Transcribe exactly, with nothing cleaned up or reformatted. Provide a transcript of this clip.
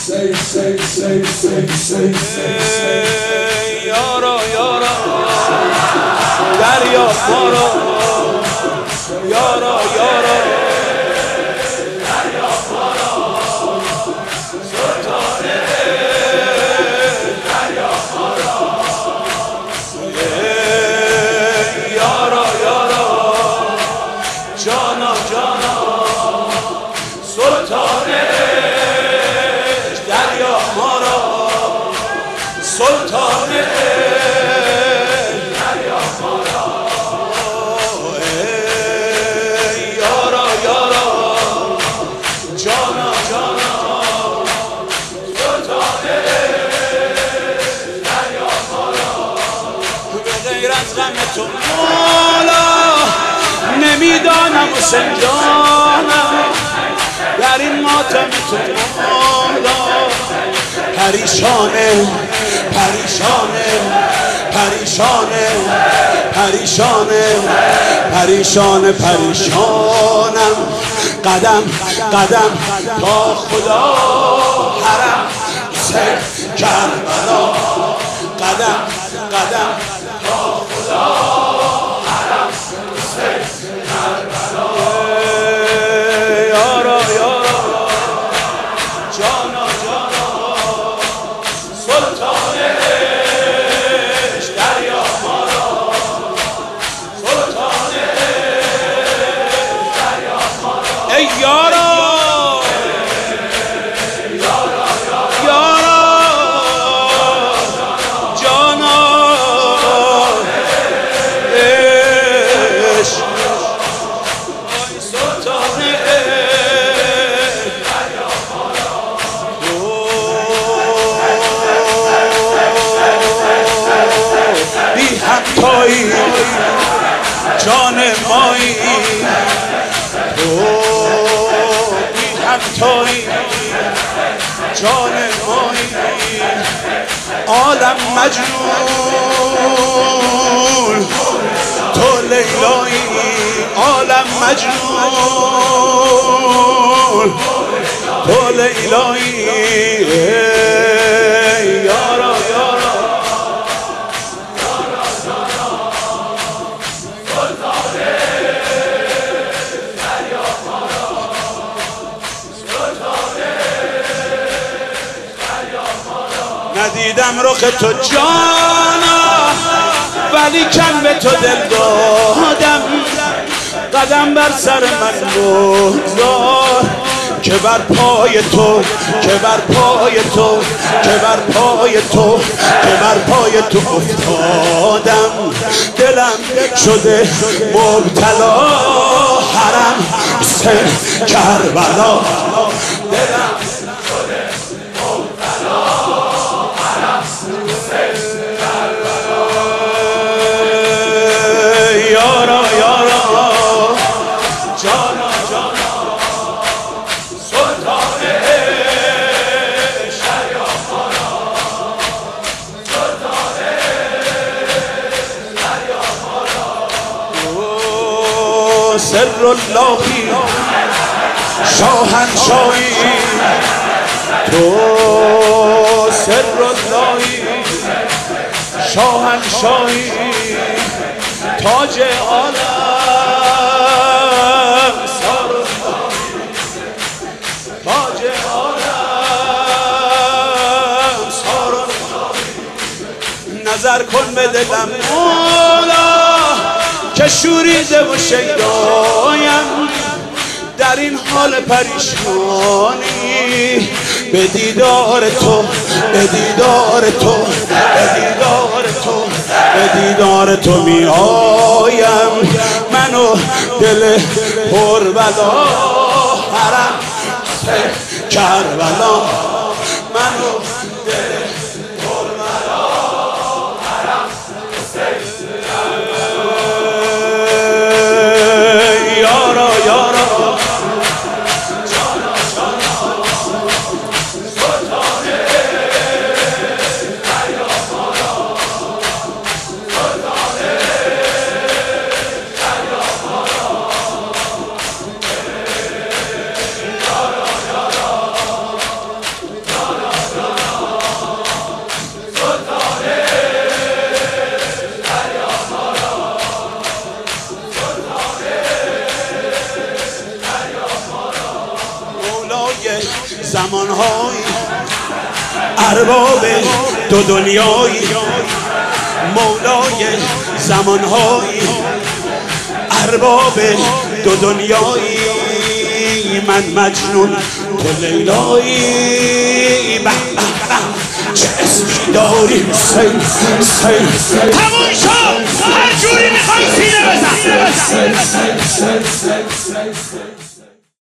یارا یارا دریا مارا یارا یارا دریا مارا سلطان دریا مارا یارا یارا جانا جانا سلطان دریا مارا سلطان دریا مارا یارا یارا جانا جانا سلطان دریا مارا به غیر از غم تو مولا نمیدانم حسین جانم در این ماتم تو مولا پریشانه پریشانه پریشانه پریشانه پریشانه پریشانم قدم قدم تا خدا حرم سر کربلا قدم قدم تا خدا حرم سر کربلا یارا یارا جانا جانا سلطانش دریا مارا سلطانش دریا مارا ای یارا یارا یارا جانا اش سلطانش دریا مارا بی همتایی جان مایی تو بی همتایی جان مایی عالم مجنون تو لیلایی عالم مجنون تو لیلایی یارا یارا ندیدم رخ تو جانا ولی کم به تو دل دادم قدم بر سر من بگذار که بر پای تو که بر پای تو که بر پای تو که بر پای تو افتادم دلم شده مبتلا حرم سر کربلا دلم شده مبتلا حرم سر کربلا یارا یارا جانا جانا سلطان دریا مارا سلطان دریا مارا سر اللهی شاهنشاهی تو سر اللهی شاهنشاهی تاج عالم سر تاج عالم سر نظر کن به دلم مولا که شوریده و شیدایم در این حال پریشانی به دیدار تو به دیدار تو به دیدار تو به دیدار تو می آیم منو دل پر بلا حرم سر کربلا منو دل پر بلا حرم سر یارا یارا زمانهای ارباب دو دنیایی مولای زمانهای ارباب دو دنیایی من مجنون تو لیلایی به به چه اسمی داری سیل سیل تموم شد هر جوری میخوای سینه بزن